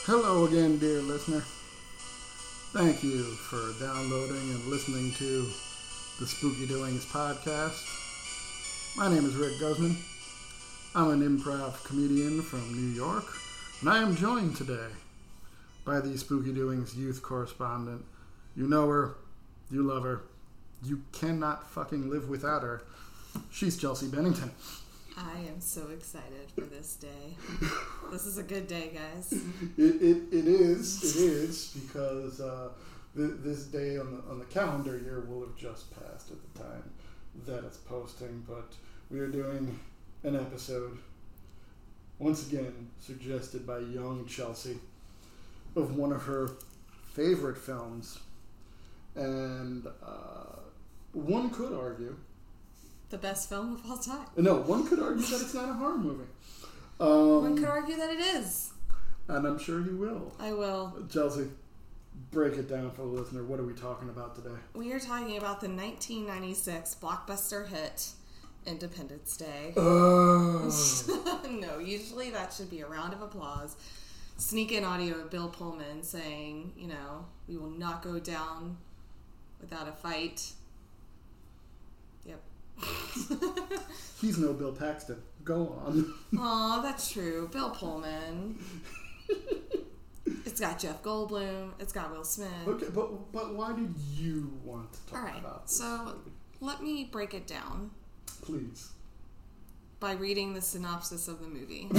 Hello again, dear listener. Thank you for downloading and listening to the Spooky Doings podcast. My name is Rick Guzman. I'm an improv comedian from New York, and I am joined today by the Spooky Doings youth correspondent. You know her, you love her, you cannot fucking live without her. She's Chelsea Bennington. I am so excited for this day. This is a good day, guys. It is because this day on the calendar year will have just passed at the time that it's posting, but we are doing an episode, once again suggested by young Chelsea, of one of her favorite films, and one could argue the best film of all time. No, one could argue that it's not a horror movie. One could argue that it is. And I'm sure you will. I will. Chelsea, break it down for the listener. What are we talking about today? We are talking about the 1996 blockbuster hit, Independence Day. Oh. No, usually that should be a round of applause. Sneak in audio of Bill Pullman saying, we will not go down without a fight. Yep. He's no Bill Paxton. Go on. Aw, that's true. Bill Pullman. It's got Jeff Goldblum. It's got Will Smith. Okay, but why did you want to talk about this? So movie? let me break it down. Please. By reading the synopsis of the movie.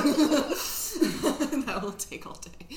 That will take all day.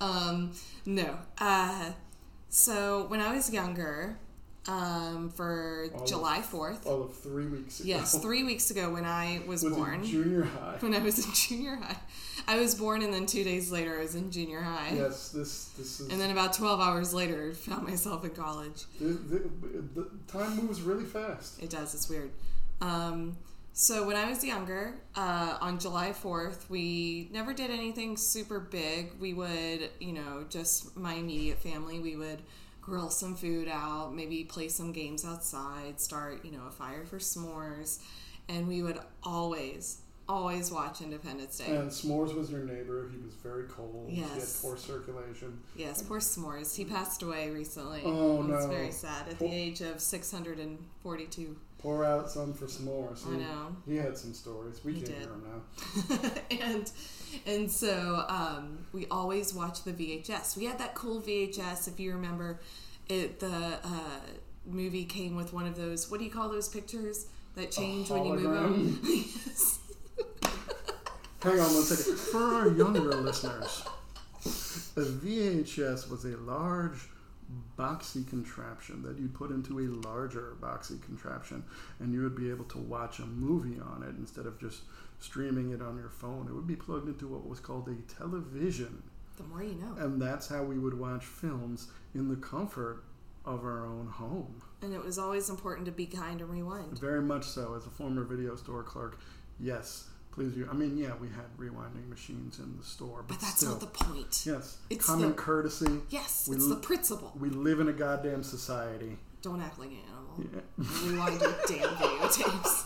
So when I was younger, for July 4th. All of 3 weeks ago. Yes, 3 weeks ago when I was born. In junior high. When I was in junior high. I was born, and then 2 days later I was in junior high. Yes, this is... And then about 12 hours later, I found myself in college. The time moves really fast. It does, it's weird. So when I was younger, on July 4th, we never did anything super big. We would, just my immediate family, we would grill some food out, maybe play some games outside, start, a fire for s'mores, and we would always watch Independence Day. And S'mores was your neighbor. He was very cold. Yes. He had poor circulation. Yes, poor S'mores. He passed away recently. Oh, no. It was very sad at the age of 642. Pour out some for S'mores. I know. He had some stories. We can hear him now. And so we always watched the VHS. We had that cool VHS, if you remember. The movie came with one of those, what do you call those pictures that change when you move them? Yes. Hang on one second. For our younger listeners, a VHS was a large boxy contraption that you'd put into a larger boxy contraption, and you would be able to watch a movie on it instead of just streaming it on your phone. It would be plugged into what was called a television. The more you know. And that's how we would watch films in the comfort of our own home. And it was always important to be kind and rewind. Very much so. As a former video store clerk, yes, please do. I mean, yeah, we had rewinding machines in the store, but that's still, not the point. Yes, it's common courtesy. Yes, it's the principle. We live in a goddamn society. Don't act like an animal. Yeah. Rewind your damn videotapes.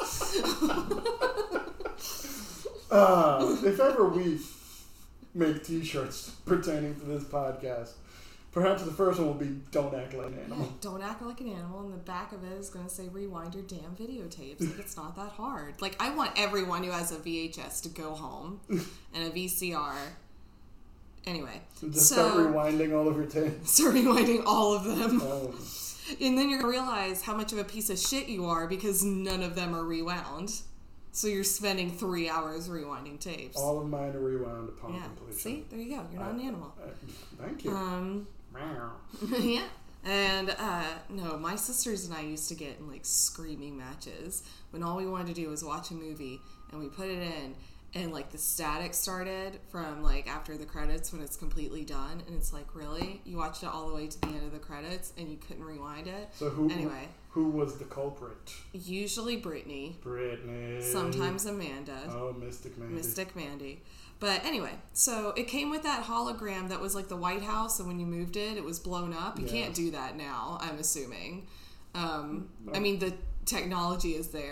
If ever we make t-shirts pertaining to this podcast, perhaps the first one will be "Don't act like an animal." Yeah, don't act like an animal, and the back of it is going to say "Rewind your damn videotapes." Like, it's not that hard. Like, I want everyone who has a VHS to go home and a VCR. Anyway, just start rewinding all of your tapes. Start rewinding all of them. Oh. And then you're going to realize how much of a piece of shit you are because none of them are rewound. So you're spending 3 hours rewinding tapes. All of mine are rewound upon completion. See? There you go. You're not an animal. Thank you. Yeah. And, no, my sisters and I used to get in, screaming matches when all we wanted to do was watch a movie, and we put it in, and, the static started from, after the credits when it's completely done, and it's really? You watched it all the way to the end of the credits, and you couldn't rewind it? So who was the culprit? Usually Brittany. Brittany. Sometimes Amanda. Oh, Mystic Mandy. But anyway, so it came with that hologram that was the White House, and when you moved it, it was blown up. You can't do that now, I'm assuming. I mean, the technology is there.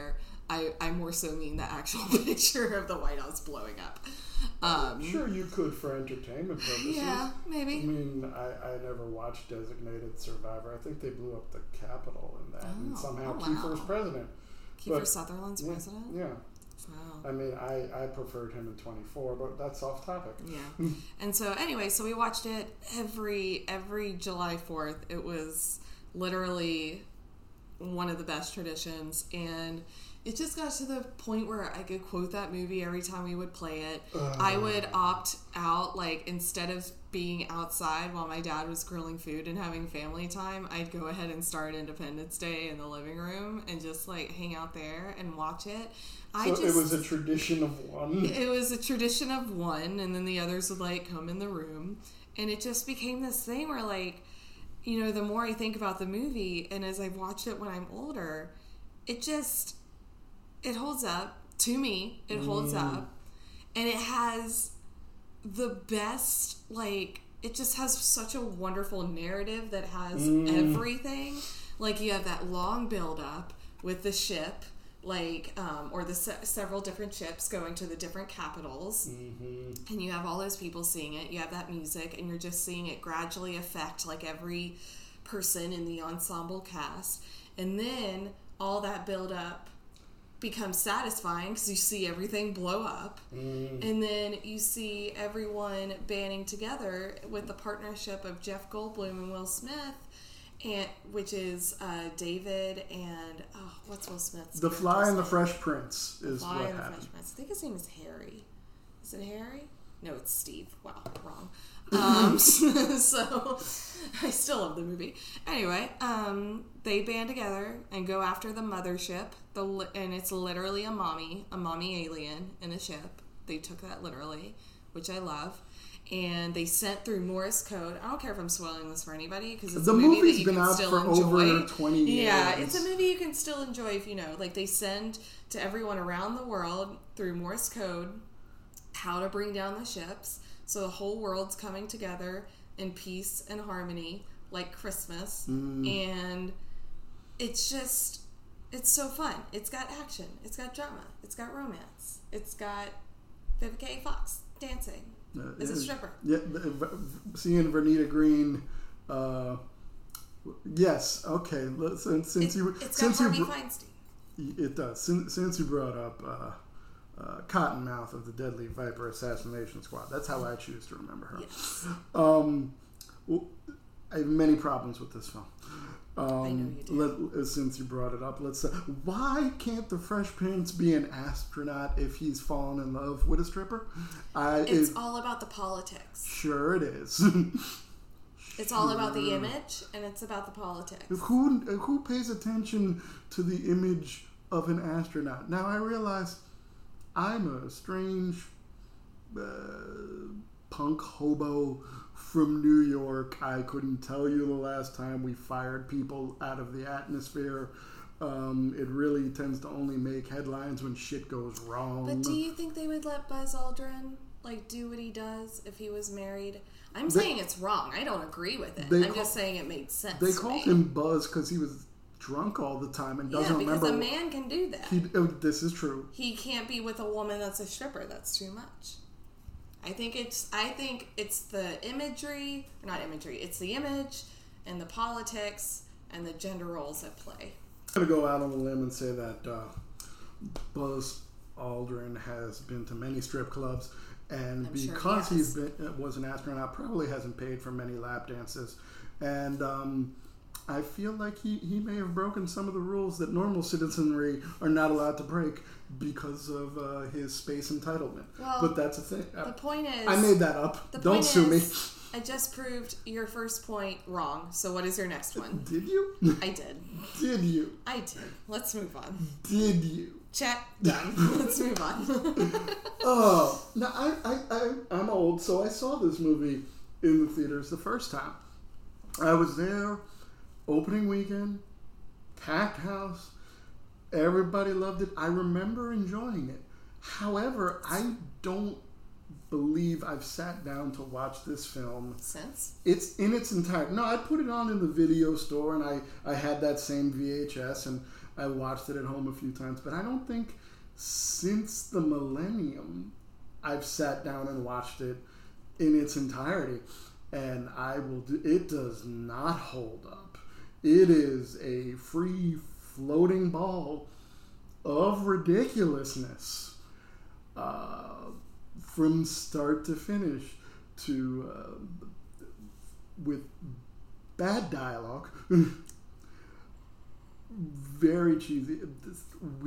I more so mean the actual picture of the White House blowing up. Sure, you could for entertainment purposes. Yeah, maybe. I mean, I never watched Designated Survivor. I think they blew up the Capitol in that, and somehow Kiefer's president. Kiefer Sutherland's president? Yeah. Wow. I mean, I preferred him in 24, but that's off topic. Yeah. And so anyway, so we watched it every July 4th. It was literally one of the best traditions, and it just got to the point where I could quote that movie every time we would play it. I would opt out, like, instead of being outside while my dad was grilling food and having family time, I'd go ahead and start Independence Day in the living room and just, like, hang out there and watch it. It was a tradition of one? It was a tradition of one, and then the others would, like, come in the room. And it just became this thing where, like, you know, the more I think about the movie, and as I've watched it when I'm older, it holds up. To me, it holds up. And it has the best, like, it just has such a wonderful narrative that has everything. Like, you have that long build-up with the ship, like, or the several different ships going to the different capitals. And you have all those people seeing it. You have that music, and you're just seeing it gradually affect, like, every person in the ensemble cast. And then all that build-up becomes satisfying because you see everything blow up, and then you see everyone banding together with the partnership of Jeff Goldblum and Will Smith, and which is David and what's Will Smith's? The Fly and the Fresh Prince is what happened. I think his name is Harry. Is it Harry? No, it's Steve. Wow, wrong. So I still love the movie. Anyway, they band together and go after the mothership. And it's literally a mommy alien in a ship. They took that literally, which I love. And they sent through Morse code. I don't care if I'm spoiling this for anybody because it's a movie that you can still enjoy. The movie's been out for over 20 years. Yeah, it's a movie you can still enjoy if you know. Like, they send to everyone around the world through Morse code how to bring down the ships. So the whole world's coming together in peace and harmony, like Christmas. And it's just, it's so fun. It's got action. It's got drama. It's got romance. It's got Vivica A. Fox dancing as a stripper. Yeah, seeing Vernita Green. Yes, okay. Since you Harvey Feinstein. It does. Since you brought up Cottonmouth of the Deadly Viper Assassination Squad. That's how I choose to remember her. Yes. I have many problems with this film. I know you do. Since you brought it up, let's say, why can't the Fresh Prince be an astronaut if he's fallen in love with a stripper? It's all about the politics. Sure it is. It's all about the image, and it's about the politics. Who pays attention to the image of an astronaut? Now, I realize I'm a strange punk hobo from New York. I couldn't tell you the last time we fired people out of the atmosphere. It really tends to only make headlines when shit goes wrong. But do you think they would let Buzz Aldrin do what he does if he was married? I'm saying it's wrong. I don't agree with it. I'm just saying it made sense. They called him Buzz because he was drunk all the time and doesn't remember. Yeah, because a man can do that. This is true. He can't be with a woman that's a stripper. That's too much. I think it's the imagery, or not imagery. It's the image and the politics and the gender roles at play. I'm gonna go out on a limb and say that Buzz Aldrin has been to many strip clubs, and I'm because sure was an astronaut, probably hasn't paid for many lap dances, and I feel like he may have broken some of the rules that normal citizenry are not allowed to break because of his space entitlement. Well, but that's a thing. The point is, I made that up. Don't sue me. I just proved your first point wrong. So what is your next one? Did you? I did. Did you? I did. Let's move on. Did you? Check. Done. Let's move on. Oh, now I'm old, so I saw this movie in the theaters the first time. I was there, opening weekend, packed house. Everybody loved it. I remember enjoying it. However, I don't believe I've sat down to watch this film since. It's in its entirety. No, I put it on in the video store, and I had that same VHS, and I watched it at home a few times, but I don't think since the millennium I've sat down and watched it in its entirety. And it does not hold up. It is a free floating ball of ridiculousness from start to finish, with bad dialogue, very cheesy, this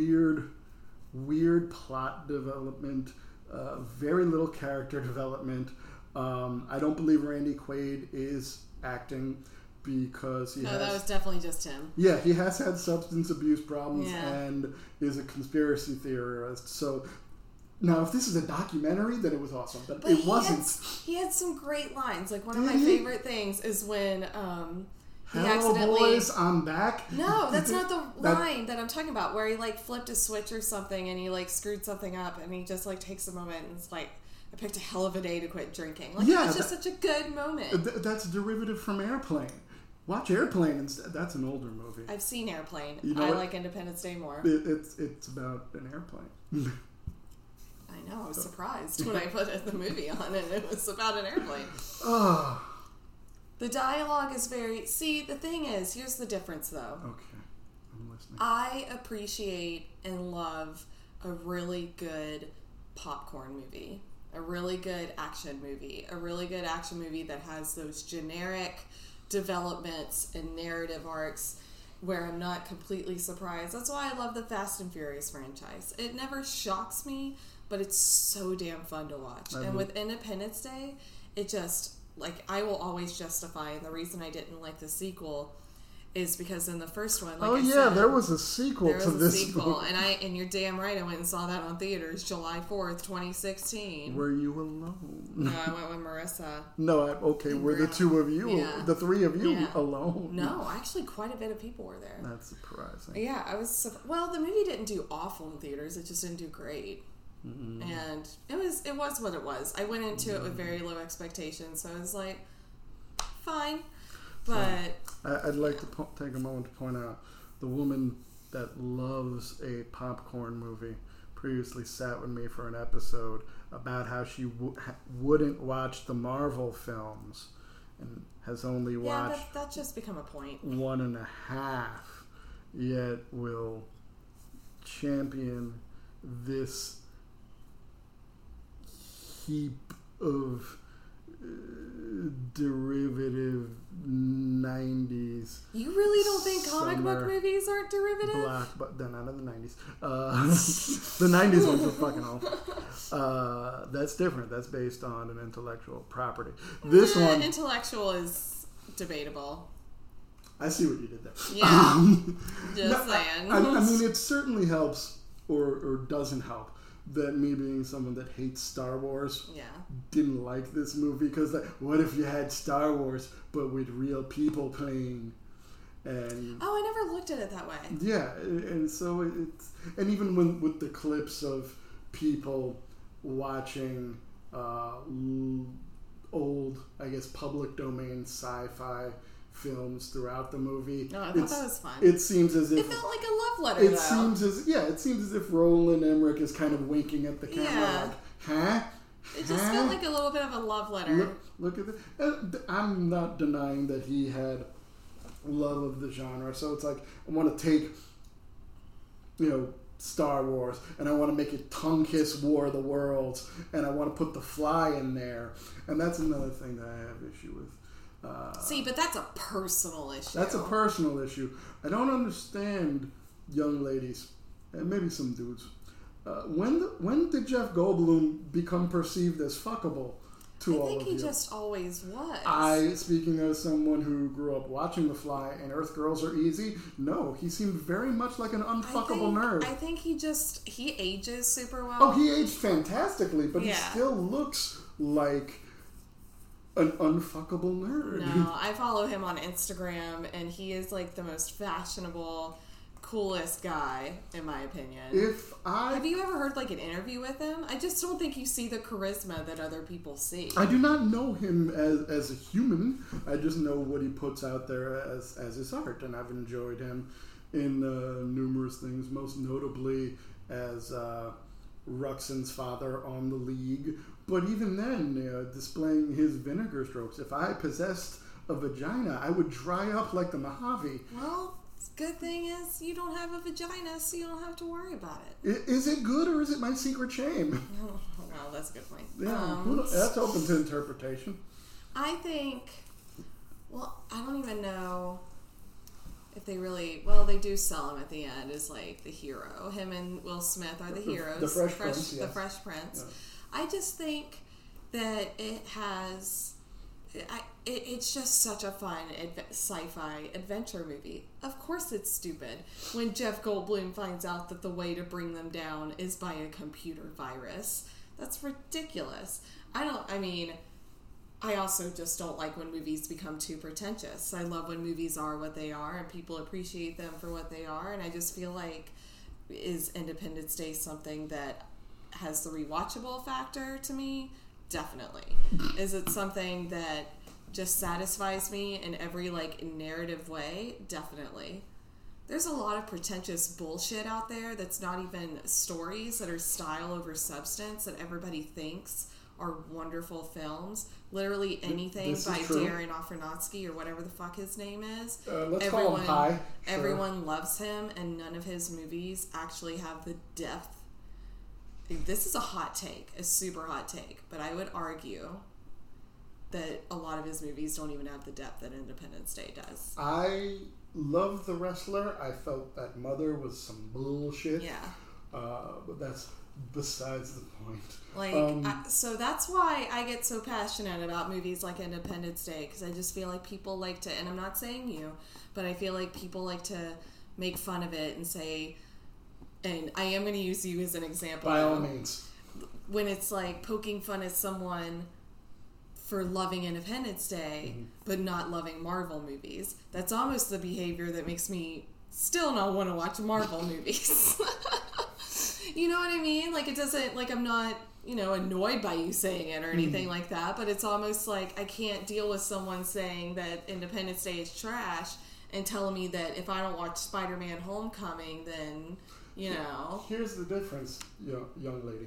weird plot development, very little character development. I don't believe Randy Quaid is acting because that was definitely just him. Yeah, he has had substance abuse problems and is a conspiracy theorist. So now, if this is a documentary, then it was awesome. But it wasn't. He had some great lines. Like, one of my favorite things is when he Hello, accidentally... boys, I'm back. No, that's not the line that I'm talking about, where he, like, flipped a switch or something and he, like, screwed something up and he just, like, takes a moment and it's like, I picked a hell of a day to quit drinking. Like, it was just such a good moment. That's a derivative from Airplane. Watch Airplane instead. That's an older movie. I've seen Airplane. You know I like Independence Day more. It's about an airplane. I know. I was surprised when I put the movie on and it was about an airplane. The dialogue is very... See, the thing is, here's the difference, though. Okay. I'm listening. I appreciate and love a really good popcorn movie. A really good action movie. A really good action movie that has those generic developments and narrative arcs where I'm not completely surprised. That's why I love the Fast and Furious franchise. It never shocks me, but it's so damn fun to watch. And with Independence Day, it just, like, I will always justify, and the reason I didn't like the sequel is because in the first one, like said, there was a sequel to this movie. And you're damn right, I went and saw that on theaters July 4th, 2016. Were you alone? No, I went with Marissa. No, were the two of you, the three of you alone? No, actually quite a bit of people were there. That's surprising. Yeah, well, the movie didn't do awful in theaters, it just didn't do great. Mm-hmm. And it was what it was. I went into it with very low expectations, so I was like, fine. But I'd like to take a moment to point out the woman that loves a popcorn movie previously sat with me for an episode about how she wouldn't watch the Marvel films and has only watched... Yeah, that's just become a point. 1.5, yet will champion this heap of derivative 90s. You really don't think comic book movies aren't derivative? But they're not in the 90s. The 90s ones were fucking awful. That's different. That's based on an intellectual property. This one... Intellectual is debatable. I see what you did there. Yeah. Just saying. I mean, it certainly helps or doesn't help that me being someone that hates Star Wars didn't like this movie, because like, what if you had Star Wars but with real people playing? And I never looked at it that way. Yeah, and so it's, and even with the clips of people watching old, I guess, public domain sci-fi films throughout the movie. No, I thought that was fun. It seems as if it felt like a love letter. It seems as if Roland Emmerich is kind of winking at the camera, like, huh? It just felt like a little bit of a love letter. Look at this. I'm not denying that he had love of the genre. So it's like, I want to take, Star Wars, and I want to make it tongue kiss War of the Worlds, and I want to put The Fly in there, and that's another thing that I have issue with. See, but that's a personal issue. That's a personal issue. I don't understand young ladies, and maybe some dudes. When did Jeff Goldblum become perceived as fuckable to all of you? I think he just always was. Speaking as someone who grew up watching The Fly and Earth Girls Are Easy, no, he seemed very much like an unfuckable nerd. I think he ages super well. Oh, he aged fantastically, but he still looks like an unfuckable nerd. No, I follow him on Instagram, and he is like the most fashionable, coolest guy, in my opinion. Have you ever heard like an interview with him? I just don't think you see the charisma that other people see. I do not know him as a human. I just know what he puts out there as his art, and I've enjoyed him in numerous things, most notably as Ruxin's father on The League. But even then, displaying his vinegar strokes. If I possessed a vagina, I would dry up like the Mojave. Well, good thing is you don't have a vagina, so you don't have to worry about it. Is it good or is it my secret shame? Oh, well, that's a good point. Yeah, that's open to interpretation. I think, well, I don't even know if they really, well, they do sell him at the end as like the hero. Him and Will Smith are the heroes. The Fresh Prince, The yes. Fresh Prince. Yeah. I just think that it has, it's just such a fun sci-fi adventure movie. Of course it's stupid when Jeff Goldblum finds out that the way to bring them down is by a computer virus. That's ridiculous. I also just don't like when movies become too pretentious. I love when movies are what they are and people appreciate them for what they are. And I just feel like, is Independence Day something that has the rewatchable factor to me? Definitely. Is it something that just satisfies me in every like narrative way? Definitely. There's a lot of pretentious bullshit out there that's not even stories, that are style over substance, that everybody thinks are wonderful films. Literally anything by Darren Aronofsky or whatever the fuck his name is. Let's call him Pi. Sure. Everyone loves him, and none of his movies actually have the depth. This is a hot take, a super hot take, but I would argue that a lot of his movies don't even have the depth that Independence Day does. I love The Wrestler. I felt that Mother was some bullshit. Yeah. But that's besides the point. So that's why I get so passionate about movies like Independence Day, because I just feel like people like to, and I'm not saying you, but I feel like people like to make fun of it and say, and I am going to use you as an example. By all means. When it's like poking fun at someone for loving Independence Day, but not loving Marvel movies, that's almost the behavior that makes me still not want to watch Marvel movies. You know what I mean? Like, it doesn't, like, I'm not, annoyed by you saying it or anything like that, but it's almost like I can't deal with someone saying that Independence Day is trash and telling me that if I don't watch Spider-Man Homecoming, then, Here's the difference, young lady.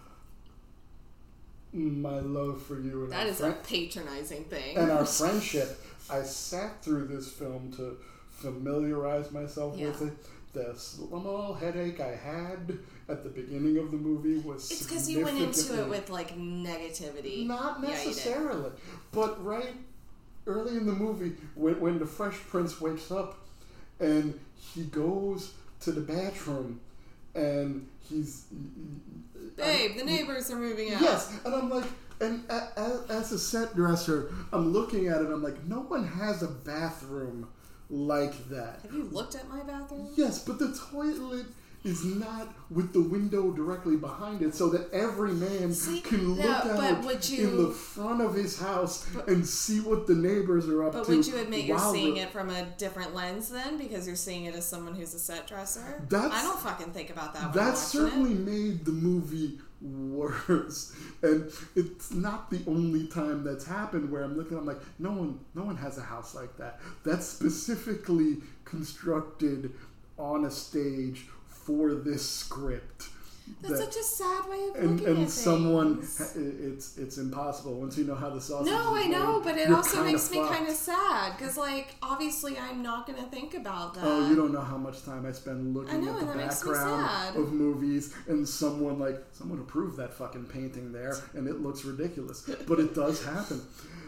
My love for you and that is a patronizing thing. And our friendship. I sat through this film to familiarize myself with it. The small headache I had at the beginning of the movie was it's because you went into it with like negativity. Not necessarily, but right early in the movie when the Fresh Prince wakes up and he goes to the bathroom and babe, the neighbors are moving out. Yes, and I'm like, and as a set dresser, I'm looking at it, I'm like, no one has a bathroom like that. Have you looked at my bathroom? Yes, but the toilet is not with the window directly behind it, so that every man can look out in the front of his house and see what the neighbors are up to. But would you admit you're seeing it from a different lens then, because you're seeing it as someone who's a set dresser? I don't fucking think about that. That certainly made the movie worse, and it's not the only time that's happened where I'm looking. I'm like, no one has a house like that. That's specifically constructed on a stage for this script. That's such a sad way of looking at things. Someone, it's impossible once you know how the sausage is made. No, I know, but it also makes me kind of sad, because, like, obviously I'm not going to think about that. Oh, you don't know how much time I spend looking at the background of movies, and someone approved that fucking painting there, and it looks ridiculous. But it does happen.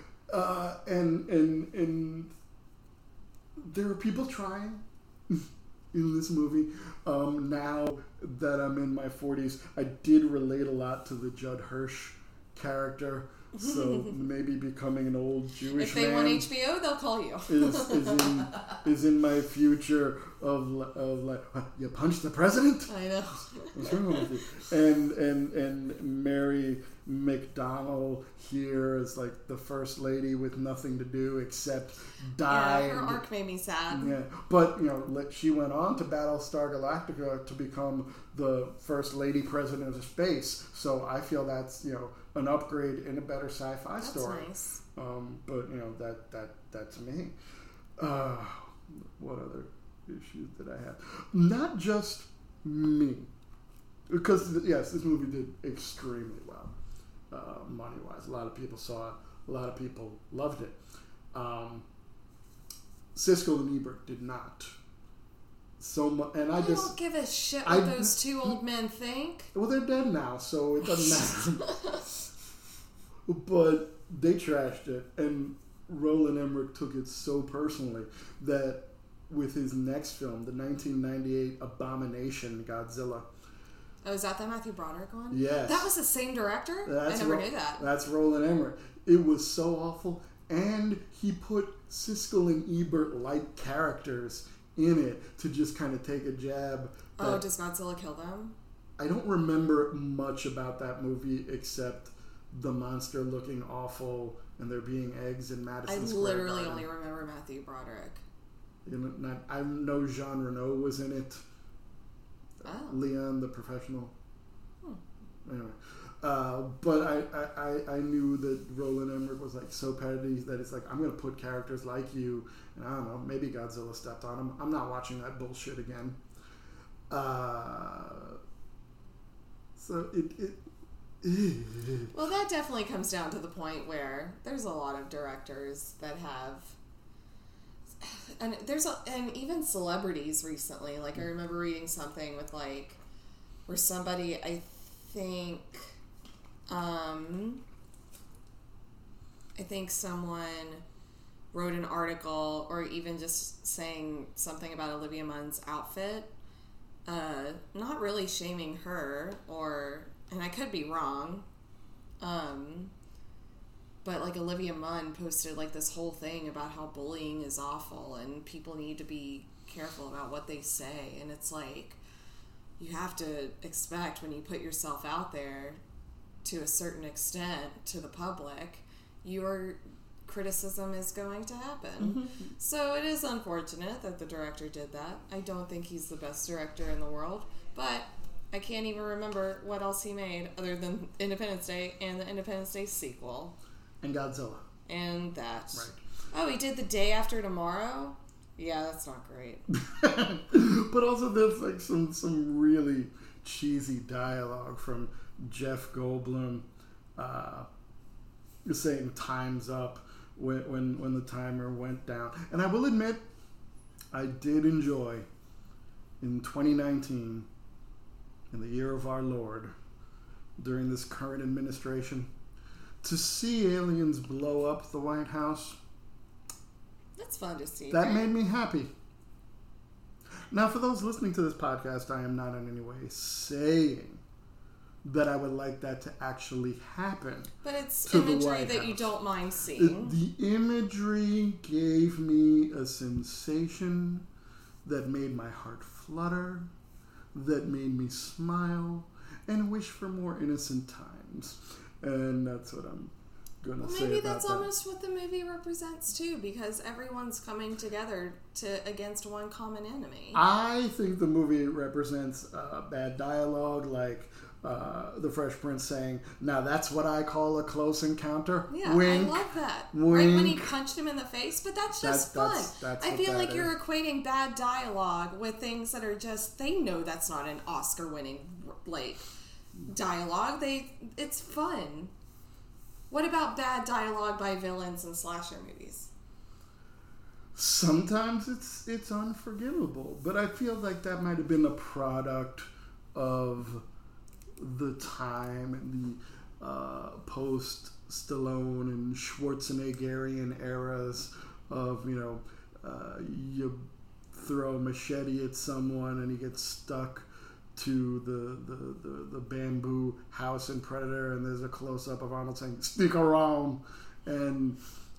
And there are people trying in this movie. Now that I'm in my 40s, I did relate a lot to the Judd Hirsch character. So maybe becoming an old Jewish man. If they want HBO, they'll call you. is in my future of like, you punched the president? I know. What's wrong with you? And Mary McDonnell here is like the first lady with nothing to do except die. Yeah, her arc made me sad. Yeah, but she went on to Battlestar Galactica to become the first lady president of space. So I feel that's an upgrade in a better sci-fi story. That's nice. But that's me. What other issues that I have. Not just me. Because, yes, this movie did extremely well, money-wise. A lot of people saw it. A lot of people loved it. Siskel and Ebert did not. So much, and I don't give a shit what those two old men think. Well, they're dead now, so it doesn't matter. But they trashed it, and Roland Emmerich took it so personally that with his next film, the 1998 Abomination Godzilla. Oh, is that the Matthew Broderick one? Yes. That was the same director? I never knew that. That's Roland Emmerich. It was so awful, and he put Siskel and Ebert-like characters in it to just kind of take a jab. Does Godzilla kill them? I don't remember much about that movie except the monster looking awful and there being eggs in Madison Square Garden. I literally only remember Matthew Broderick. I know Jean Reno was in it. Oh. Leon the Professional. Anyway. But I knew that Roland Emmerich was like so petty that it's like, I'm going to put characters like you, and I don't know, maybe Godzilla stepped on him. I'm not watching that bullshit again. So it well, that definitely comes down to the point where there's a lot of directors that have, and and even celebrities recently. Like I remember reading something with like where somebody, I think someone wrote an article or even just saying something about Olivia Munn's outfit, not really shaming her, and I could be wrong, but like Olivia Munn posted like this whole thing about how bullying is awful and people need to be careful about what they say, and it's like you have to expect when you put yourself out there to a certain extent to the public, your criticism is going to happen. Mm-hmm. So it is unfortunate that the director did that. I don't think he's the best director in the world, but I can't even remember what else he made other than Independence Day and the Independence Day sequel. And Godzilla. And that. Right. Oh, he did The Day After Tomorrow? Yeah, that's not great. But also there's like some really cheesy dialogue from Jeff Goldblum saying time's up when the timer went down. And I will admit, I did enjoy in 2019, in the year of our Lord, during this current administration, to see aliens blow up the White House. That's fun to see. That made me happy. Now, for those listening to this podcast, I am not in any way saying that I would like that to actually happen. But it's imagery that you don't mind seeing. The imagery gave me a sensation that made my heart flutter, that made me smile, and wish for more innocent times. And that's what I'm going to say about that. Maybe that's almost what the movie represents too, because everyone's coming together against one common enemy. I think the movie represents bad dialogue, like the Fresh Prince saying, "Now that's what I call a close encounter." Yeah, wink, I love that. wink. Right when he punched him in the face, but that's just fun. That's I feel like you're equating bad dialogue with things that are just, they know that's not an Oscar-winning like dialogue. It's fun. What about bad dialogue by villains in slasher movies? Sometimes it's unforgivable, but I feel like that might have been a product of the time and the post Stallone and Schwarzeneggerian eras of, you throw a machete at someone and he gets stuck to the bamboo house in Predator, and there's a close-up of Arnold saying, "Stick around," and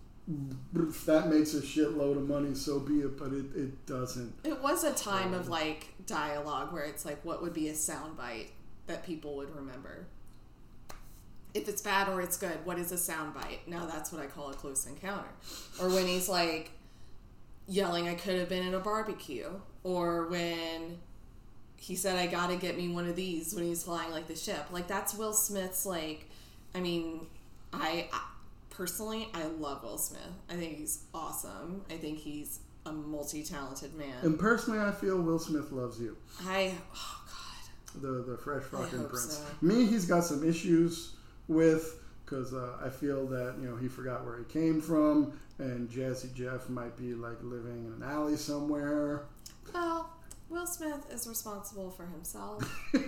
if that makes a shitload of money, so be it, but it doesn't. It was a time of like dialogue where it's like, what would be a soundbite that people would remember? If it's bad or it's good, what is a soundbite? Now that's what I call a close encounter. Or when he's like yelling, "I could have been at a barbecue," or when he said, "I gotta get me one of these," when he's flying like the ship. Like, that's Will Smith's, like, I mean, I personally, I love Will Smith. I think he's awesome. I think he's a multi-talented man. And personally, I feel Will Smith loves you. Oh God. The fresh fucking prince. So. Me, he's got some issues with, because I feel that, he forgot where he came from, and Jazzy Jeff might be like living in an alley somewhere. Well, Will Smith is responsible for himself.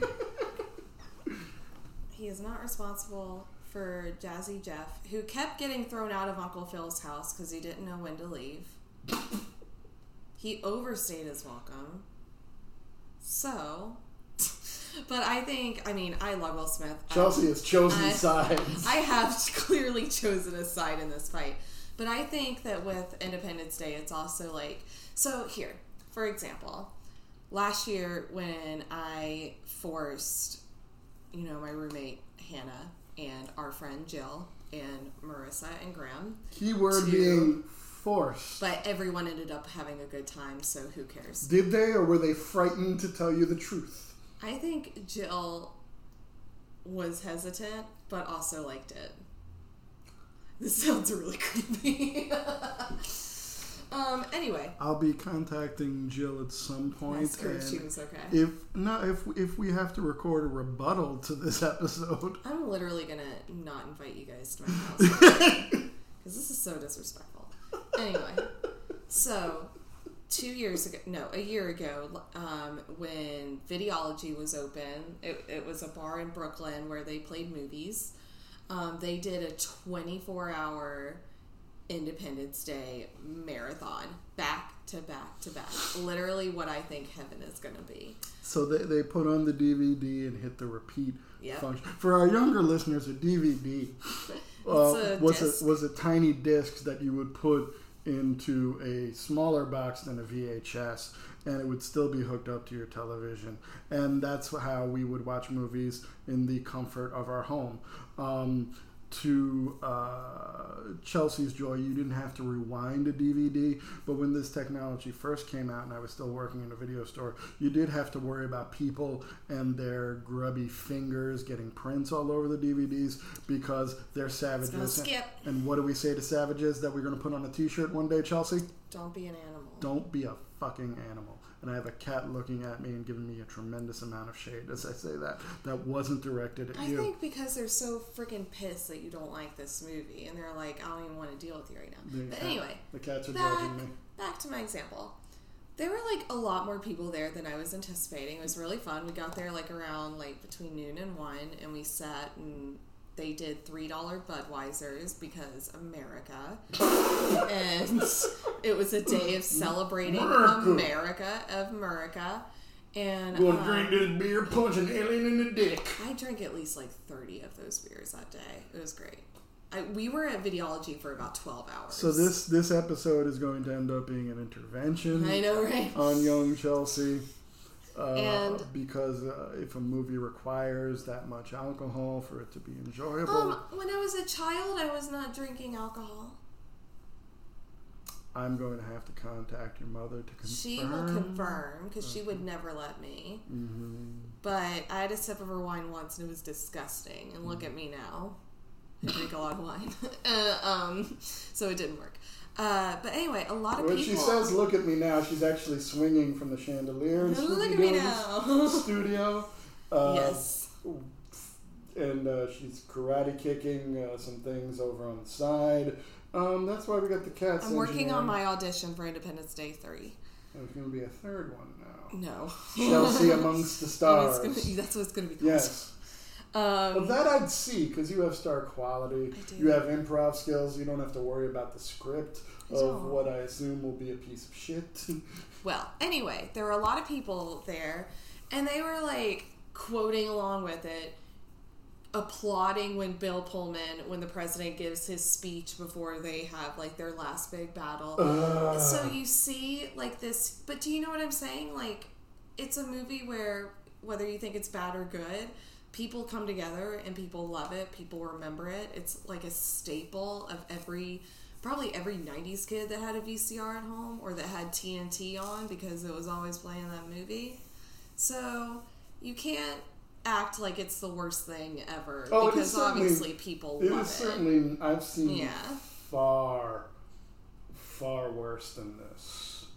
He is not responsible for Jazzy Jeff, who kept getting thrown out of Uncle Phil's house because he didn't know when to leave. He overstayed his welcome. So, but I love Will Smith. Chelsea has chosen sides. I have clearly chosen a side in this fight. But I think that with Independence Day, it's also like, so here, for example, last year when I forced, my roommate Hannah and our friend Jill and Marissa and Graham. Keyword being forced. But everyone ended up having a good time, so who cares? Did they, or were they frightened to tell you the truth? I think Jill was hesitant, but also liked it. This sounds really creepy. Anyway. I'll be contacting Jill at some point. Ask her if she was okay. If we have to record a rebuttal to this episode. I'm literally gonna not invite you guys to my house. Because this is so disrespectful. Anyway. So, a year ago, when Videology was open, it was a bar in Brooklyn where they played movies. They did a 24-hour Independence Day marathon, back to back to back. Literally what I think heaven is going to be. So they put on the DVD and hit the repeat function. For our younger listeners, a DVD was a tiny disc that you would put into a smaller box than a VHS, and it would still be hooked up to your television. And that's how we would watch movies in the comfort of our home. To Chelsea's joy, you didn't have to rewind a DVD, but when this technology first came out and I was still working in a video store, you did have to worry about people and their grubby fingers getting prints all over the DVDs because they're savages. And what do we say to savages that we're going to put on a t-shirt one day, Chelsea? Don't be an animal. Don't be a fucking animal. And I have a cat looking at me and giving me a tremendous amount of shade as I say that. That wasn't directed at you. I think because they're so freaking pissed that you don't like this movie. And they're like, I don't even want to deal with you right now. But anyway. The cats are judging me. Back to my example. There were like a lot more people there than I was anticipating. It was really fun. We got there like around like between noon and 1. And we sat and they did $3 Budweisers because America. And it was a day of celebrating America. And going to drink this beer, punch an alien in the dick. I drank at least like 30 of those beers that day. It was great. We were at Videology for about 12 hours. So this episode is going to end up being an intervention. I know, right? On young Chelsea. And because if a movie requires that much alcohol for it to be enjoyable. When I was a child, I was not drinking alcohol. I'm going to have to contact your mother to confirm. She will confirm because she would never let me. Mm-hmm. But I had a sip of her wine once and it was disgusting. And look at me now. I drink a lot of wine. So it didn't work. But anyway, a lot of people... When she says, look at me now, she's actually swinging from the chandelier in Look at me now. Studio. Yes. And she's karate kicking some things over on the side. That's why we got the cats. I'm working on my audition for Independence Day 3. There's going to be a third one now. No. Chelsea Amongst the Stars. That's what it's going to be called. Yes. Well, that I'd see because you have star quality. I do. You have improv skills. You don't have to worry about the script of what I assume will be a piece of shit. Well, anyway, there were a lot of people there, and they were like quoting along with it, applauding when Bill Pullman, when the president gives his speech before they have like their last big battle. So you see like this, but do you know what I'm saying? Like, it's a movie where whether you think it's bad or good, people come together and people love it. People remember it. It's like a staple of probably every 90s kid that had a VCR at home or that had TNT on because it was always playing that movie. So you can't act like it's the worst thing ever because obviously people love it. It is certainly, I've seen far, far worse than this.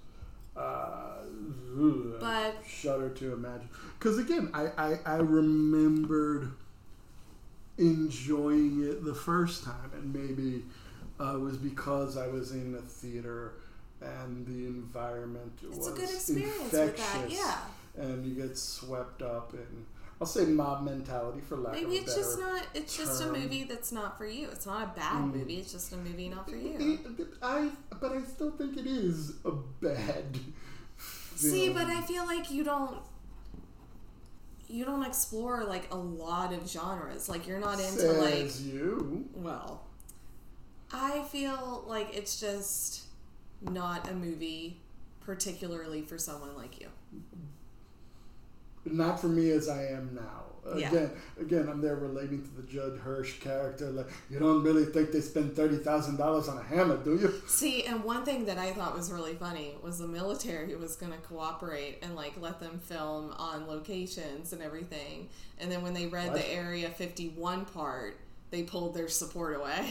But shudder to imagine. Because again, I remembered enjoying it the first time, and maybe it was because I was in a theater and the environment was a good experience infectious, with that, yeah. and you get swept up in, I'll say, mob mentality for lack of a better maybe it's just a movie that's not for you. It's not a bad movie. It's just a movie not for you. But I still think it is a bad See, but I feel like you don't explore like a lot of genres. Like you're not into Says you. Well, I feel like it's just not a movie particularly for someone like you. Not for me as I am now. Yeah. Again, I'm there relating to the Judd Hirsch character. Like, you don't really think they spend $30,000 on a hammer, do you? See, and one thing that I thought was really funny was the military was going to cooperate and like let them film on locations and everything. And then when they read the Area 51 part, they pulled their support away.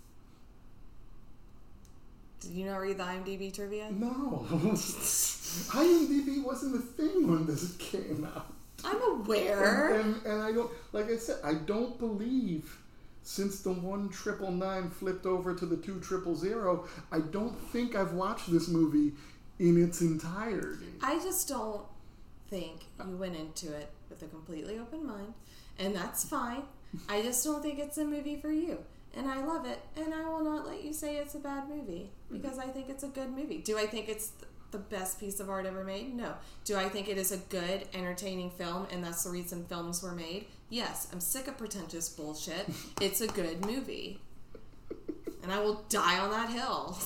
Did you not read the IMDb trivia? No. IMDb wasn't a thing when this came out. I'm aware. And I don't, like I said, I don't believe since the 1999 flipped over to the 2000, I don't think I've watched this movie in its entirety. I just don't think you went into it with a completely open mind, and that's fine. I just don't think it's a movie for you. And I love it, and I will not let you say it's a bad movie, because I think it's a good movie. Do I think it's the best piece of art ever made? No. Do I think it is a good, entertaining film, and that's the reason films were made? Yes. I'm sick of pretentious bullshit. It's a good movie. And I will die on that hill.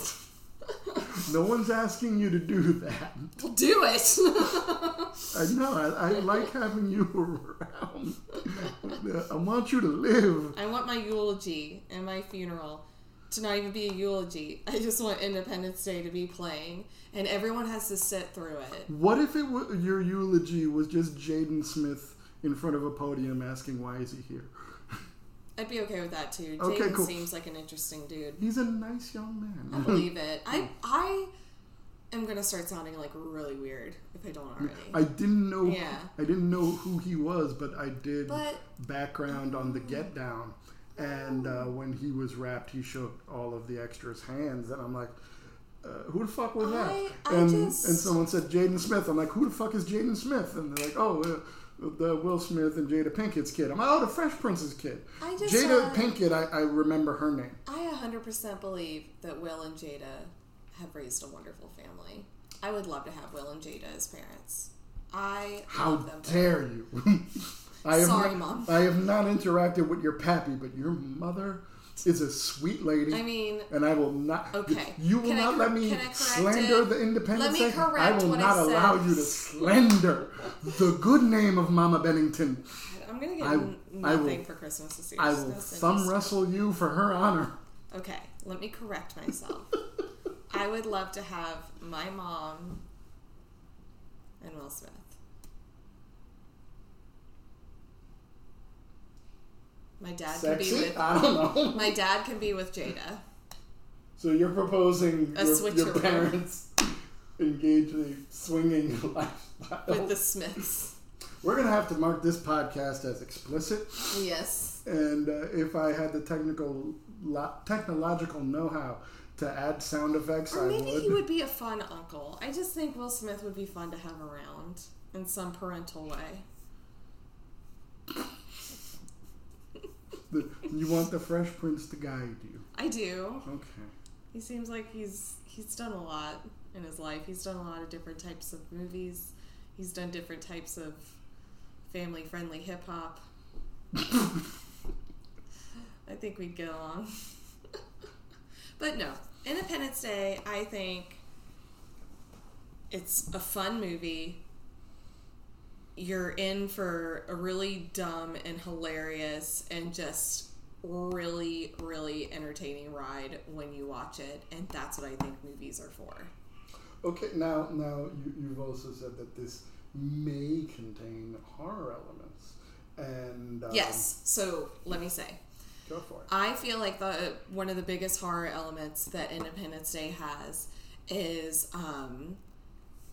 No one's asking you to do that. Well, do it! I know. I like having you around. I want you to live. I want my eulogy and my funeral to not even be a eulogy. I just want Independence Day to be playing, and everyone has to sit through it. What if your eulogy was just Jaden Smith in front of a podium asking, why is he here? I'd be okay with that too. Okay, Jaden cool. Seems like an interesting dude. He's a nice young man. I believe it. I am gonna start sounding like really weird if I don't already. I didn't know. Yeah. I didn't know who he was, but I did background on the Get Down, and when he was wrapped, he showed all of the extras' hands, and I'm like, who the fuck was that? And someone said Jaden Smith. I'm like, who the fuck is Jaden Smith? And they're like, oh. The Will Smith and Jada Pinkett's kid. I'm like, oh, the Fresh Prince's kid. Jada Pinkett, I remember her name. I 100% believe that Will and Jada have raised a wonderful family. I would love to have Will and Jada as parents. How love them. Dare you? Sorry, Mom. I have not interacted with your pappy, but your mother is a sweet lady. I mean, and I will not. Okay. You will not let me slander the Independence Day. I will not allow you to slander the good name of Mama Bennington. I'm gonna get nothing for Christmas this year. I will thumb wrestle you for her honor. Okay, let me correct myself. I would love to have my mom and Will Smith. My dad can be with. I don't know. My dad can be with Jada. So you're proposing your switcheroo. parents engage the swinging lifestyle With the Smiths. We're gonna have to mark this podcast as explicit. Yes. And if I had the technological know-how to add sound effects, or maybe I would. he would be a fun uncle. I just think Will Smith would be fun to have around in some parental way. You want the Fresh Prince to guide you. I do. Okay. He seems like he's done a lot in his life. He's done a lot of different types of movies. He's done different types of family-friendly hip-hop. I think we'd get along. But no, Independence Day, I think it's a fun movie. You're in for a really dumb and hilarious and just really, really entertaining ride when you watch it, and that's what I think movies are for. Okay, now you've also said that this may contain horror elements, and yes. So let me say, go for it. I feel like one of the biggest horror elements that Independence Day has is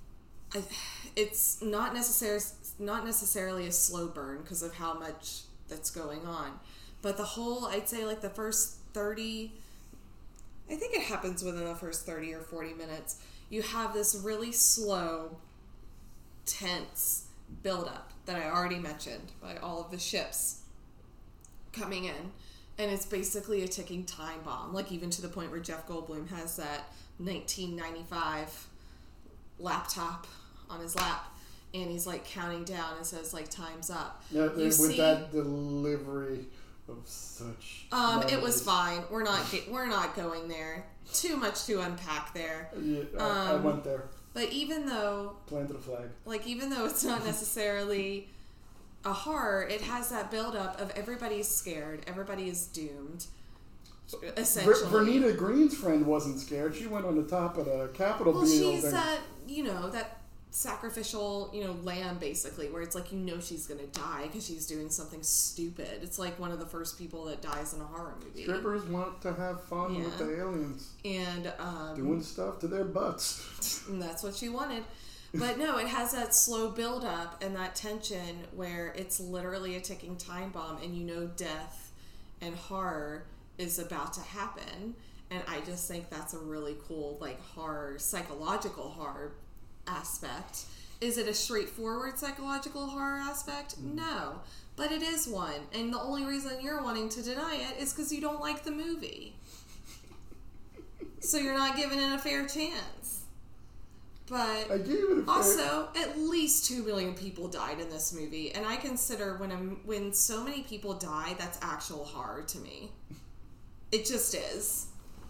it's not necessarily a slow burn because of how much that's going on, but the whole, I'd say like the first 30, I think it happens within the first 30 or 40 minutes, you have this really slow, tense buildup that I already mentioned by all of the ships coming in, and it's basically a ticking time bomb, like even to the point where Jeff Goldblum has that 1995 laptop on his lap, and he's like counting down and says like time's up. Yeah, with that delivery of such. It was fine. We're not going there. Too much to unpack there. Yeah, I went there. But even though planted a flag. Like even though it's not necessarily a horror, it has that buildup of everybody's scared, everybody is doomed. Essentially, Vernita Green's friend wasn't scared. She went on the top of the Capitol building. Well, she's that that sacrificial lamb basically, where it's like she's gonna die because she's doing something stupid. It's like one of the first people that dies in a horror movie. Strippers want to have fun with the aliens and doing stuff to their butts. And that's what she wanted. But no, it has that slow build up and that tension where it's literally a ticking time bomb, and death and horror is about to happen. And I just think that's a really cool horror, psychological horror aspect. Is it a straightforward psychological horror aspect? No, but it is one, and the only reason you're wanting to deny it is because you don't like the movie, so you're not giving it a fair chance. But I gave it also, at least 2 million people died in this movie, and I consider when so many people die, that's actual horror to me. It just is.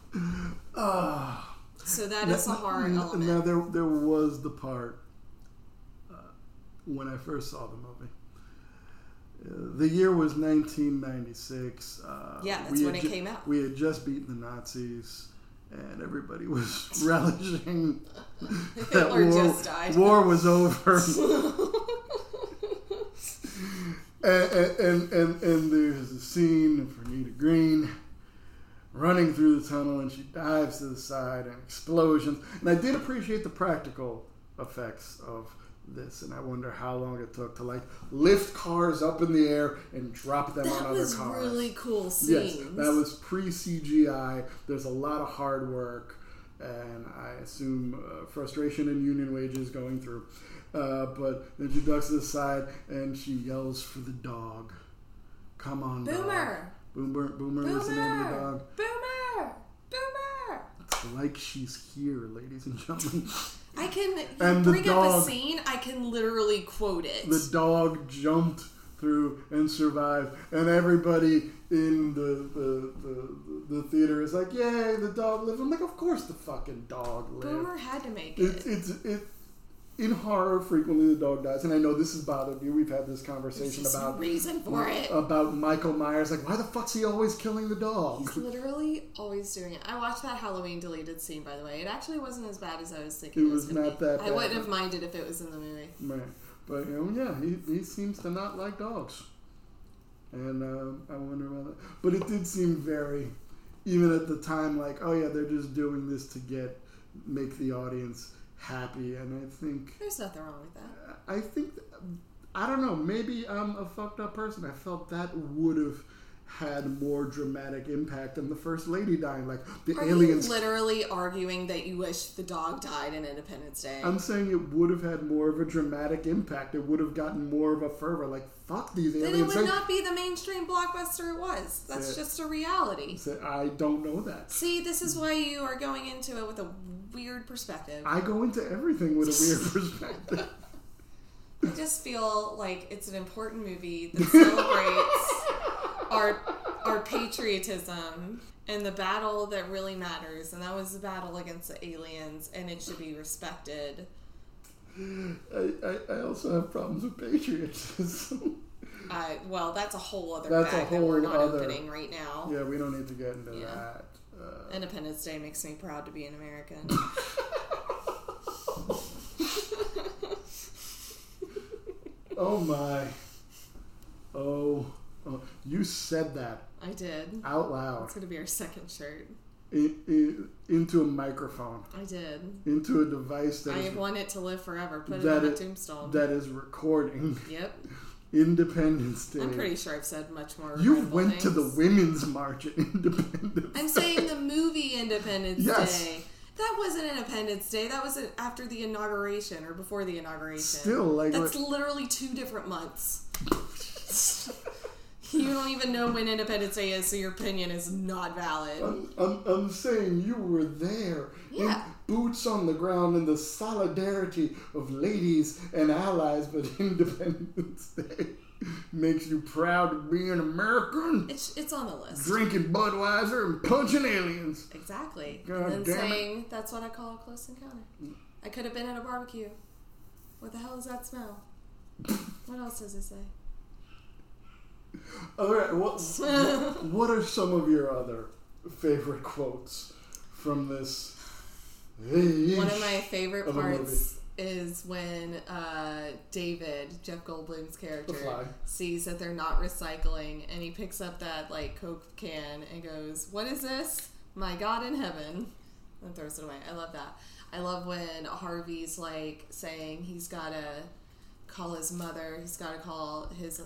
So that is a horror element. Now there was the part when I first saw the movie. The year was 1996. That's when it came out. We had just beaten the Nazis, and everybody was relishing that just died. War was over. and there's a scene of Vernita Green running through the tunnel, and she dives to the side, and explosions. And I did appreciate the practical effects of this, and I wonder how long it took to lift cars up in the air and drop them on other cars. That was really cool scenes. Yes, that was pre-CGI. There's a lot of hard work, and I assume frustration and union wages going through. But then she ducks to the side, and she yells for the dog. Come on, Boomer! Dog. Boomer, listen to the dog. Boomer! Boomer! It's like she's here, ladies and gentlemen. I can bring up a scene, I can literally quote it. The dog jumped through and survived, and everybody in the theater is like, yay, the dog lived. I'm like, of course the fucking dog lived. Boomer had to make it. It in horror, frequently the dog dies, and I know this has bothered you. We've had this conversation about reason for it. About Michael Myers. Like, why the fuck's he always killing the dog? He's literally always doing it. I watched that Halloween deleted scene, by the way. It actually wasn't as bad as I was thinking it was going to be. It was not that bad. I wouldn't have minded if it was in the movie. Right. But, he seems to not like dogs. And I wonder about that. But it did seem very, even at the time, like, oh yeah, they're just doing this to make the audience happy. And I think there's nothing wrong with that. I think, I don't know, maybe I'm a fucked up person. I felt that would have had more dramatic impact than the First Lady dying. Like, the aliens... Are you literally arguing that you wish the dog died in Independence Day? I'm saying it would have had more of a dramatic impact. It would have gotten more of a fervor. Like, fuck these aliens. Then it would not be the mainstream blockbuster it was. That's just a reality. I don't know that. See, this is why you are going into it with a weird perspective. I go into everything with a weird perspective. I just feel like it's an important movie that celebrates our patriotism and the battle that really matters, and that was the battle against the aliens, and it should be respected. I also have problems with patriotism. Well, that's a whole other bag that we're not opening right now. Yeah, we don't need to get into that. Independence Day makes me proud to be an American. Oh my. Oh, you said that. I did. Out loud. It's going to be our second shirt. into a microphone. I did. Into a device that I want it to live forever. Put it on a tombstone. That is recording. Yep. Independence Day. I'm pretty sure I've said much more. You went to the Women's March at Independence Day. I'm saying the movie Independence Day. That wasn't Independence Day. That was after the inauguration or before the inauguration. Still, like... That's literally 2 different months. You don't even know when Independence Day is, so your opinion is not valid. I'm saying you were there. Yeah. Boots on the ground in the solidarity of ladies and allies, but Independence Day makes you proud to be an American. It's on the list. Drinking Budweiser and punching aliens. Exactly. God and then damn saying, that's what I call a close encounter. I could have been at a barbecue. What the hell does that smell? What else does it say? All right, what are some of your other favorite quotes from this? One of my favorite parts is when David, Jeff Goldblum's character, sees that they're not recycling, and he picks up that like Coke can and goes, "What is this? My God in heaven!" and throws it away. I love that. I love when Harvey's like saying he's got to call his mother. He's got to call his.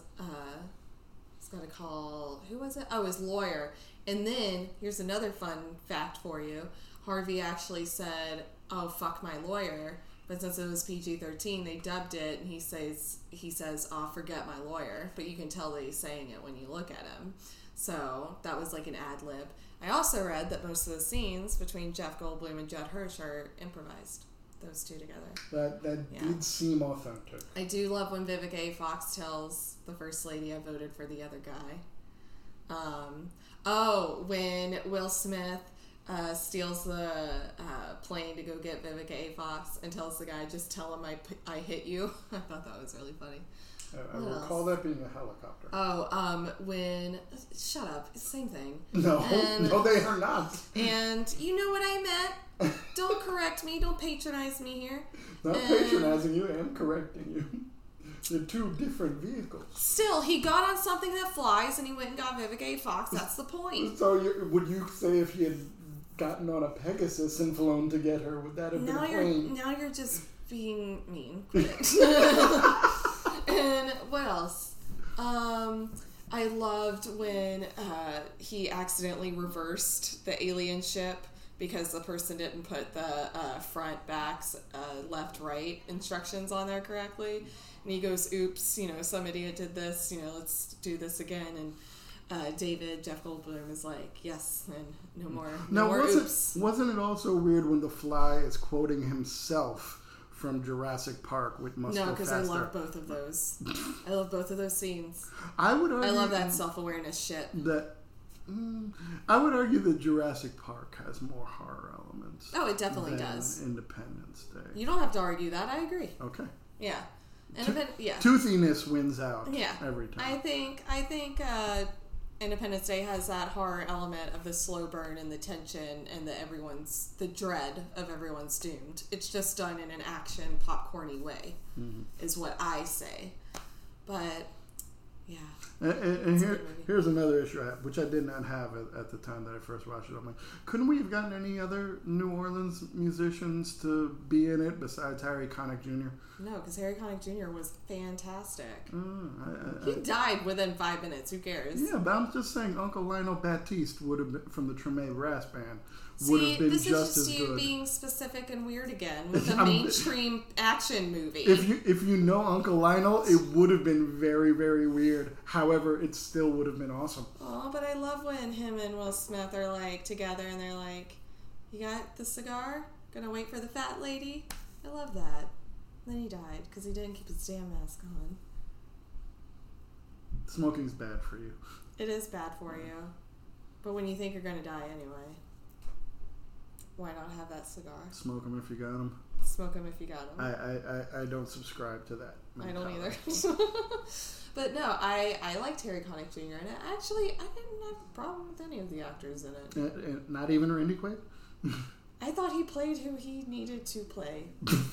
Who was it? Oh, his lawyer. And then, here's another fun fact for you. Harvey actually said, "Oh, fuck my lawyer." But since it was PG-13, they dubbed it, and he says, "Oh, forget my lawyer." But you can tell that he's saying it when you look at him. So, that was like an ad-lib. I also read that most of the scenes between Jeff Goldblum and Judd Hirsch are improvised. Those two together. That did seem authentic. I do love when Vivica A. Fox tells the First Lady I voted for the other guy. When Will Smith steals the plane to go get Vivica A. Fox and tells the guy, "Just tell him I hit you." I thought that was really funny. I recall that being a helicopter. Shut up. It's the same thing. No, they are not. And you know what I meant. Don't correct me. Don't patronize me here. Not patronizing you and correcting you. They're 2 different vehicles. Still, he got on something that flies and he went and got Vivica A. Fox. That's the point. So would you say if he had gotten on a Pegasus and flown to get her, would that have been a plane? Now you're just being mean. And what else? I loved when he accidentally reversed the alien ship because the person didn't put the front, backs, left, right instructions on there correctly. And he goes, "Oops, some idiot did this, let's do this again." And Jeff Goldblum is like, "Yes, and no more oops." Wasn't it also weird when the Fly is quoting himself from Jurassic Park with "Must Go Faster"? No, because I love both of those. I love both of those scenes. I would argue I love that self-awareness shit. I would argue that Jurassic Park has more horror elements. Oh, it definitely does. Independence Day. You don't have to argue that. I agree. Okay. Yeah. Toothiness wins out. Yeah. Every time. I think Independence Day has that horror element of the slow burn and the tension and the dread of everyone's doomed. It's just done in an action popcorny way, is what I say. But yeah. And here's another issue I have, which I did not have at the time that I first watched it. I'm like, couldn't we have gotten any other New Orleans musicians to be in it besides Harry Connick Jr.? No, because Harry Connick Jr. was fantastic. He died within 5 minutes. Who cares? Yeah, but I'm just saying Uncle Lionel Baptiste would have been from the Treme Brass Band. Would have been just as good. This is just you being specific and weird again with a mainstream action movie. If you know Uncle Lionel, it would have been very, very weird. However, it still would have been awesome. Oh, but I love when him and Will Smith are like together and they're like, "You got the cigar? Gonna wait for the fat lady?" I love that. Then he died because he didn't keep his damn mask on. Smoking's bad for you. It is bad for you. But when you think you're gonna die anyway, why not have that cigar? Smoke them if you got them. Smoke them if you got them. I don't subscribe to that mentality. I don't either. But no, I liked Harry Connick Jr. and I didn't have a problem with any of the actors in it. Not even Randy Quaid? I thought he played who he needed to play.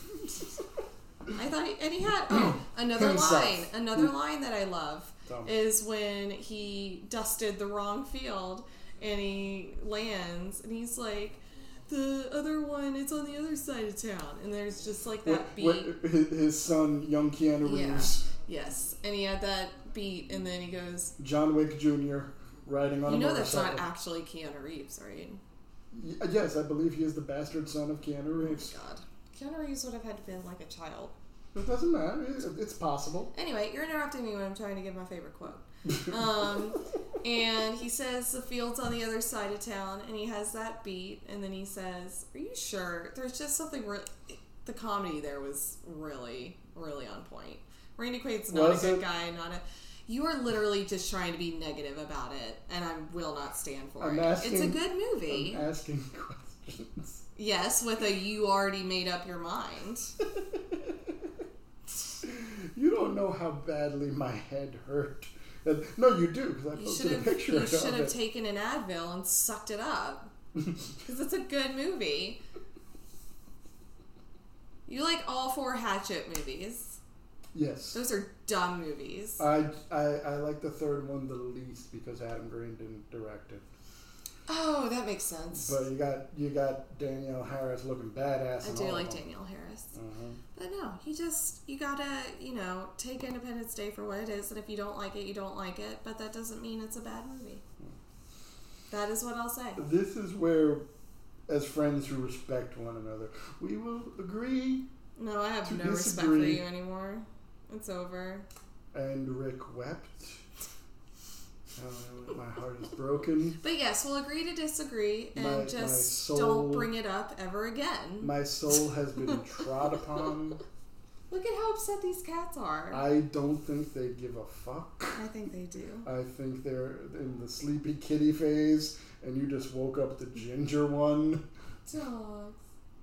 I thought he had another line that I love is when he dusted the wrong field and he lands, and he's like, the other one, it's on the other side of town. And there's just like that beat. His son, young Keanu Reeves. Yeah. Yes. And he had that beat, and then he goes... John Wick Jr. riding on a motorcycle. You know that's not actually Keanu Reeves, right? Yes, I believe he is the bastard son of Keanu Reeves. Oh, God. Keanu Reeves would have had to been like a child. It doesn't matter. It's possible. Anyway, you're interrupting me when I'm trying to give my favorite quote. And he says the field's on the other side of town, and he has that beat, and then he says, are you sure? There's just something the comedy there was really, really on point. Randy Quaid's not a good guy, you are literally just trying to be negative about it, and I will not stand for it. It's a good movie. I'm asking questions. Yes, with a you already made up your mind. You don't know how badly my head hurt. No, you do, because I posted a picture of it. You should have taken an Advil and sucked it up. Because it's a good movie. You like all 4 Hatchet movies. Yes. Those are dumb movies. I like the third one the least because Adam Green didn't direct it. Oh, that makes sense. But you got Danielle Harris looking badass. I do like Danielle Harris. But no, you gotta, take Independence Day for what it is, and if you don't like it, you don't like it, but that doesn't mean it's a bad movie. That is what I'll say. This is where, as friends who respect one another, we will agree. No, I have no respect for you anymore. It's over. And Rick wept. My heart is broken. But yes, we'll agree to disagree and don't bring it up ever again. My soul has been trod upon. Look at how upset these cats are. I don't think they give a fuck. I think they do. I think they're in the sleepy kitty phase, and you just woke up the ginger one. Dogs.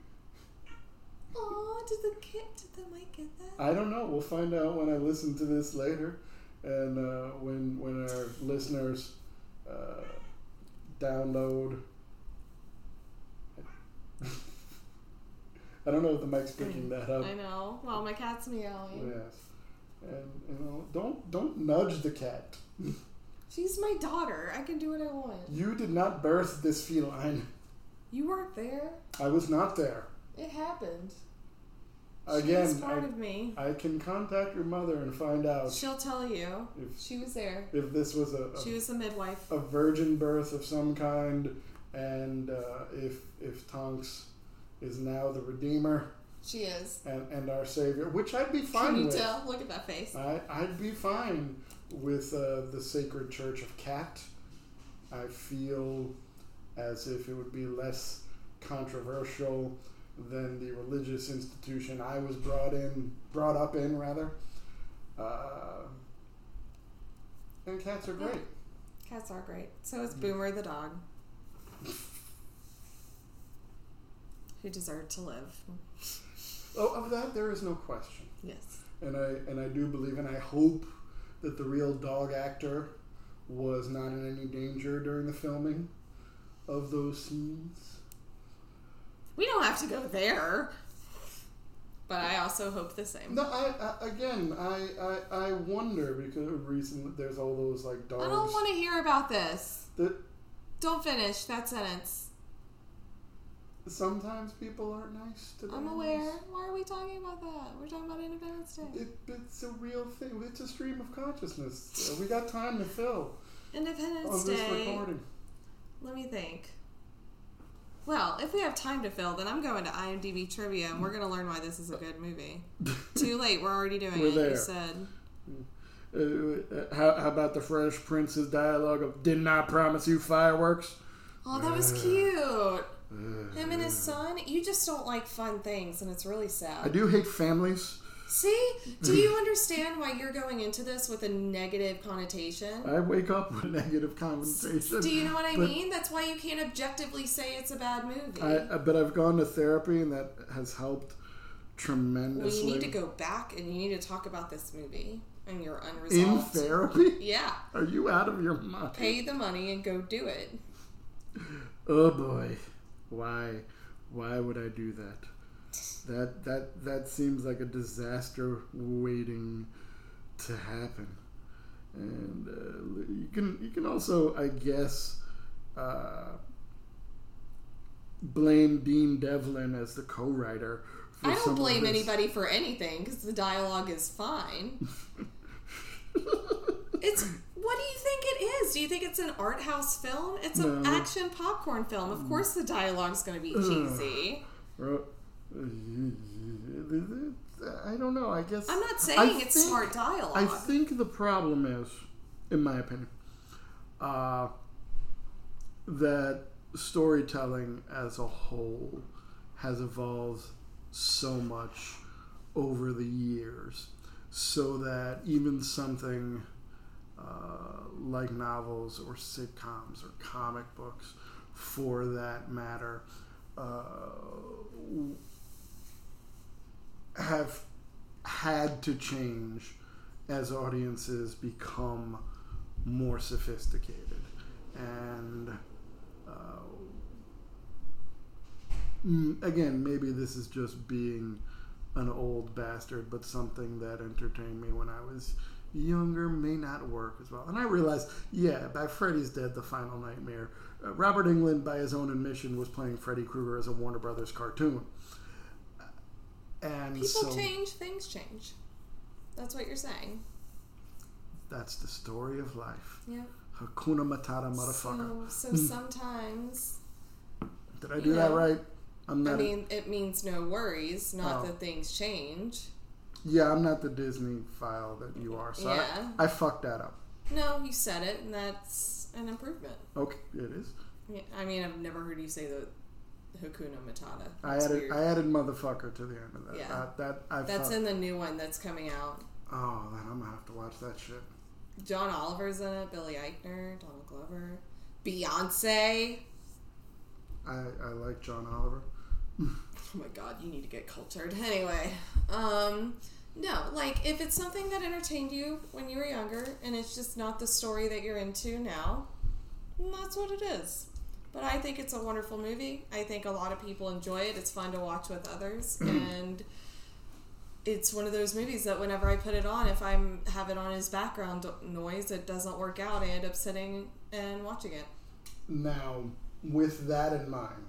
Aw, did the mic get that? I don't know. We'll find out when I listen to this later. And when our listeners download, I don't know if the mic's picking that up. I know. Well, my cat's meowing. Yes, and don't nudge the cat. She's my daughter. I can do what I want. You did not birth this feline. You weren't there. I was not there. It happened. Again, she's part of me. I can contact your mother and find out. She'll tell you. She was there. If this was she was the midwife. A virgin birth of some kind, and if Tonks is now the Redeemer. She is. And our Savior, which I'd be fine with. Can you tell? Look at that face. I'd be fine with the Sacred Church of Cat. I feel as if it would be less controversial than the religious institution I was brought up in. And cats are great. Yeah. Cats are great. So is Boomer the dog, who deserved to live. Oh, of that there is no question. Yes. And I do believe, and I hope that the real dog actor was not in any danger during the filming of those scenes. We don't have to go there. But I also hope the same. No, I wonder, because recently there's all those like dogs. I don't want to hear about this. Don't finish that sentence. Sometimes people aren't nice to them. I'm aware. Why are we talking about that? We're talking about Independence Day. It's a real thing. It's a stream of consciousness. We got time to fill. Independence Day. On this recording. Let me think. Well, if we have time to fill, then I'm going to IMDb trivia, and we're going to learn why this is a good movie. Too late. We're already doing it. There. You said. How about the Fresh Prince's dialogue of "Didn't I promise you fireworks"? Oh, that was cute. Him and his son. You just don't like fun things, and it's really sad. I do hate families. See? Do you understand why you're going into this with a negative connotation? I wake up with a negative connotation. Do you know what I mean? That's why you can't objectively say it's a bad movie. But I've gone to therapy, and that has helped tremendously. Well, you need to go back, and you need to talk about this movie and your unresolved... In therapy? Yeah. Are you out of your mind? Pay the money and go do it. Oh, boy. Why would I do that? That seems like a disaster waiting to happen. And you can also, I guess, blame Dean Devlin as the co-writer. I don't blame anybody for anything because the dialogue is fine. What do you think it is? Do you think it's an art house film? It's an action popcorn film. Of course the dialogue's going to be cheesy. I don't know. I guess I'm not saying it's smart dialogue. I think the problem is, in my opinion, that storytelling as a whole has evolved so much over the years, so that even something like novels or sitcoms or comic books, for that matter, have had to change as audiences become more sophisticated. And again, maybe this is just being an old bastard, but something that entertained me when I was younger may not work as well. And I realized, by Freddy's Dead, The Final Nightmare, Robert Englund, by his own admission, was playing Freddy Krueger as a Warner Brothers cartoon. And people change, things change. That's what you're saying. That's the story of life. Yeah. Hakuna Matata, motherfucker. So sometimes... Did I do that right? It means no worries, not that things change. Yeah, I'm not the Disney file that you are, so I fucked that up. No, you said it, and that's an improvement. Okay, it is. Yeah, I've never heard you say the Hakuna Matata. I added motherfucker to the end of that. Yeah. That's in the new one that's coming out. Oh, then I'm gonna have to watch that shit. John Oliver's in it, Billy Eichner, Donald Glover, Beyonce. I like John Oliver. Oh my god, you need to get cultured. Anyway, no, like, if it's something that entertained you when you were younger, and it's just not the story that you're into now, that's what it is. But I think it's a wonderful movie. I think a lot of people enjoy it. It's fun to watch with others, and it's one of those movies that whenever I put it on, if I have it on as background noise, it doesn't work out. I end up sitting and watching it. Now, with that in mind,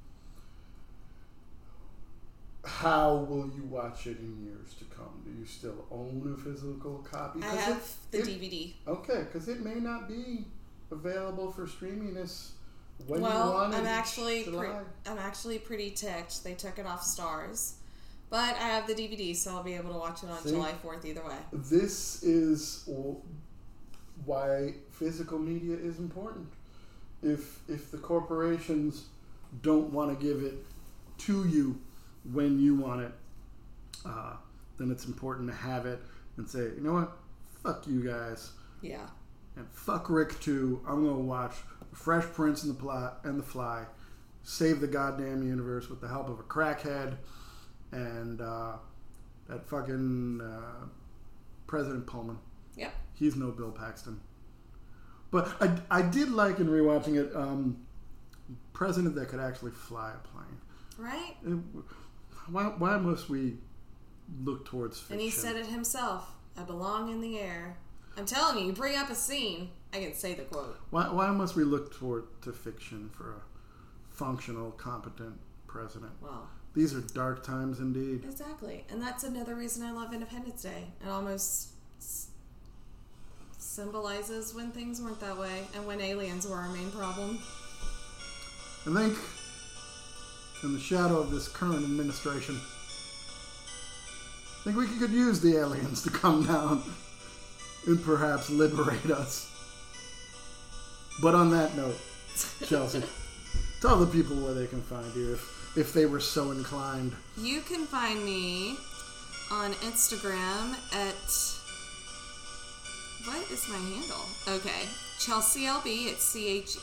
how will you watch it in years to come? Do you still own a physical copy? I have the DVD. Okay, because it may not be available for streaminess when you well, want it. I'm actually pretty ticked. They took it off Stars. But I have the DVD, so I'll be able to watch it on July 4th either way. This is why physical media is important. If the corporations don't want to give it to you when you want it, then it's important to have it and say, you know what? Fuck you guys. Yeah. And fuck Rick too. I'm going to watch Fresh Prince and the Fly, save the goddamn universe with the help of a crackhead and that fucking President Pullman. Yep. He's no Bill Paxton. But I did like in rewatching it, president that could actually fly a plane. Right? Why must we look towards fiction? And he said it himself. I belong in the air. I'm telling you, you bring up a scene, I can say the quote. Why must we look to fiction for a functional, competent president? Well, these are dark times indeed. Exactly. And that's another reason I love Independence Day. It almost symbolizes when things weren't that way and when aliens were our main problem. I think in the shadow of this current administration, I think we could use the aliens to come down and perhaps liberate us. But on that note, Chelsea, tell the people where they can find you if they were so inclined. You can find me on Instagram at... What is my handle? Okay. Chelsea LB. It's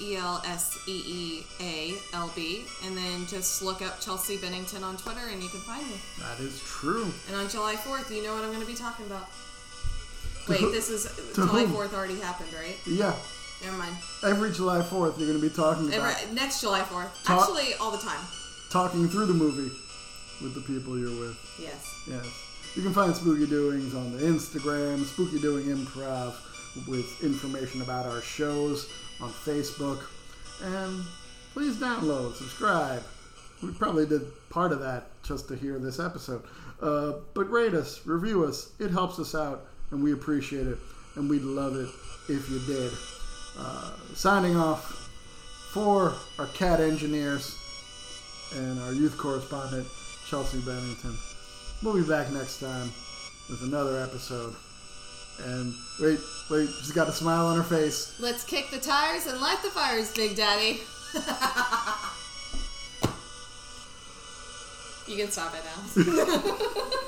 CHELSEEALB. And then just look up Chelsea Bennington on Twitter and you can find me. That is true. And on July 4th, you know what I'm going to be talking about. Wait, this is... July 4th already happened, right? Yeah. Never mind. Every July 4th, you're going to be talking about... Next July 4th. Actually, all the time. Talking through the movie with the people you're with. Yes. Yes. You can find Spooky Doings on the Instagram, Spooky Doing Improv, with information about our shows on Facebook. And please download, subscribe. We probably did part of that just to hear this episode. But rate us, review us. It helps us out, and we appreciate it. And we'd love it if you did. Signing off for our cat engineers and our youth correspondent, Chelsea Bennington. We'll be back next time with another episode. And wait, she's got a smile on her face. Let's kick the tires and light the fires, Big Daddy. You can stop it now.